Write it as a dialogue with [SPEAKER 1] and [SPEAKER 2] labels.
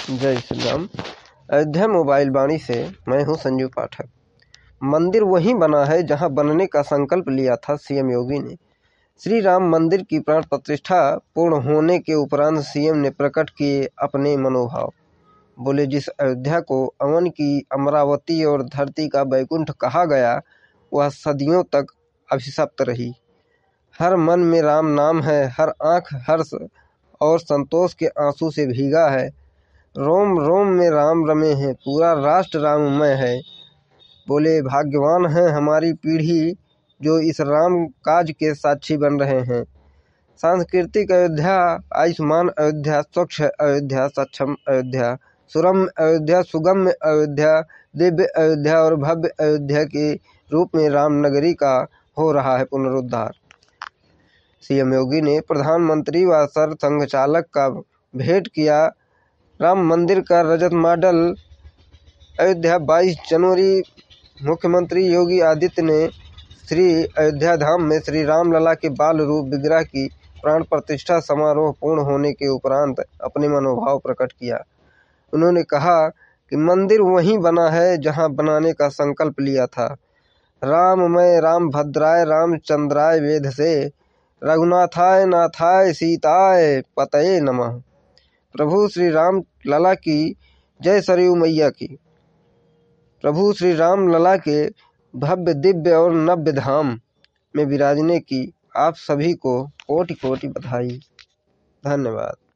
[SPEAKER 1] जय श्री राम। अयोध्या मोबाइल वाणी से मैं हूं संजीव पाठक। मंदिर वहीं बना है जहां बनने का संकल्प लिया था सीएम योगी ने। श्री राम मंदिर की प्राण प्रतिष्ठा पूर्ण होने के उपरांत सीएम ने प्रकट किए अपने मनोभाव। बोले, जिस अयोध्या को अवन की अमरावती और धरती का बैकुंठ कहा गया, वह सदियों तक अभिशप्त रही। हर मन में राम नाम है, हर आंख हर्ष और संतोष के आंसू से भीगा है। रोम रोम में राम रमे हैं, पूरा राष्ट्र राममय है। बोले, भाग्यवान है हमारी पीढ़ी जो इस राम काज के साक्षी बन रहे हैं। सांस्कृतिक अयोध्या, आयुष्मान अयोध्या, स्वच्छ अयोध्या, सक्षम अयोध्या, सुरम्य अयोध्या, सुगम्य अयोध्या, दिव्य अयोध्या और भव्य अयोध्या के रूप में राम नगरी का हो रहा है पुनरुद्धार। सीएम योगी ने प्रधानमंत्री व सर संघचालक का भेंट किया। राम मंदिर का रजत मॉडल अयोध्या 22 जनवरी। मुख्यमंत्री योगी आदित्य ने श्री अयोध्या धाम में श्री राम लला के बाल रूप विग्रह की प्राण प्रतिष्ठा समारोह पूर्ण होने के उपरांत अपने मनोभाव प्रकट किया। उन्होंने कहा कि मंदिर वहीं बना है जहां बनाने का संकल्प लिया था। राममय, राम भद्राय, रामचंद्राय वेद से, रघुनाथाय नाथाय सीताय पतये नमः। प्रभु श्री राम लला की जय, सरयू मैया की। प्रभु श्री राम लला के भव्य दिव्य और नव्य धाम में विराजने की आप सभी को कोटि कोटि बधाई। धन्यवाद।